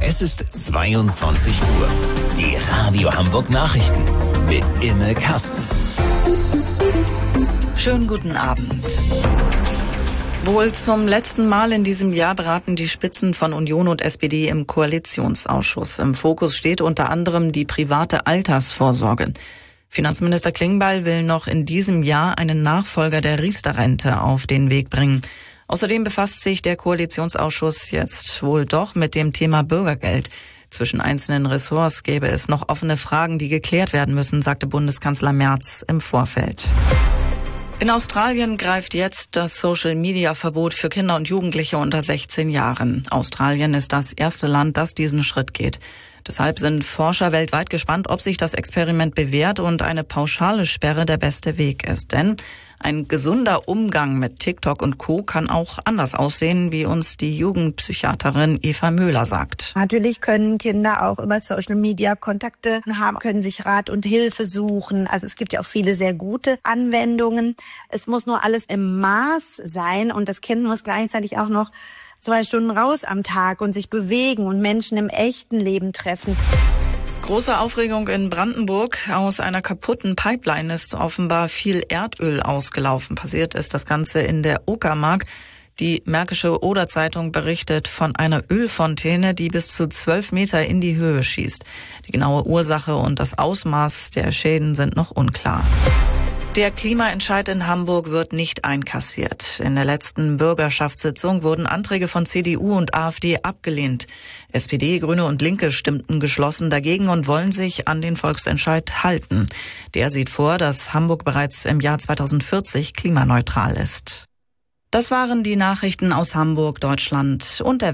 Es ist 22 Uhr. Die Radio Hamburg Nachrichten mit Imme Kasten. Schönen guten Abend. Wohl zum letzten Mal in diesem Jahr beraten die Spitzen von Union und SPD im Koalitionsausschuss. Im Fokus steht unter anderem die private Altersvorsorge. Finanzminister Klingbeil will noch in diesem Jahr einen Nachfolger der Riester-Rente auf den Weg bringen. Außerdem befasst sich der Koalitionsausschuss jetzt wohl doch mit dem Thema Bürgergeld. Zwischen einzelnen Ressorts gäbe es noch offene Fragen, die geklärt werden müssen, sagte Bundeskanzler Merz im Vorfeld. In Australien greift jetzt das Social-Media-Verbot für Kinder und Jugendliche unter 16 Jahren. Australien ist das erste Land, das diesen Schritt geht. Deshalb sind Forscher weltweit gespannt, ob sich das Experiment bewährt und eine pauschale Sperre der beste Weg ist. Denn ein gesunder Umgang mit TikTok und Co. kann auch anders aussehen, wie uns die Jugendpsychiaterin Eva Möhler sagt. Natürlich können Kinder auch über Social Media Kontakte haben, können sich Rat und Hilfe suchen. Also es gibt ja auch viele sehr gute Anwendungen. Es muss nur alles im Maß sein und das Kind muss gleichzeitig auch noch 2 Stunden raus am Tag und sich bewegen und Menschen im echten Leben treffen. Große Aufregung in Brandenburg. Aus einer kaputten Pipeline ist offenbar viel Erdöl ausgelaufen. Passiert ist das Ganze in der Uckermark. Die Märkische Oder-Zeitung berichtet von einer Ölfontäne, die bis zu 12 Meter in die Höhe schießt. Die genaue Ursache und das Ausmaß der Schäden sind noch unklar. Der Klimaentscheid in Hamburg wird nicht einkassiert. In der letzten Bürgerschaftssitzung wurden Anträge von CDU und AfD abgelehnt. SPD, Grüne und Linke stimmten geschlossen dagegen und wollen sich an den Volksentscheid halten. Der sieht vor, dass Hamburg bereits im Jahr 2040 klimaneutral ist. Das waren die Nachrichten aus Hamburg, Deutschland und der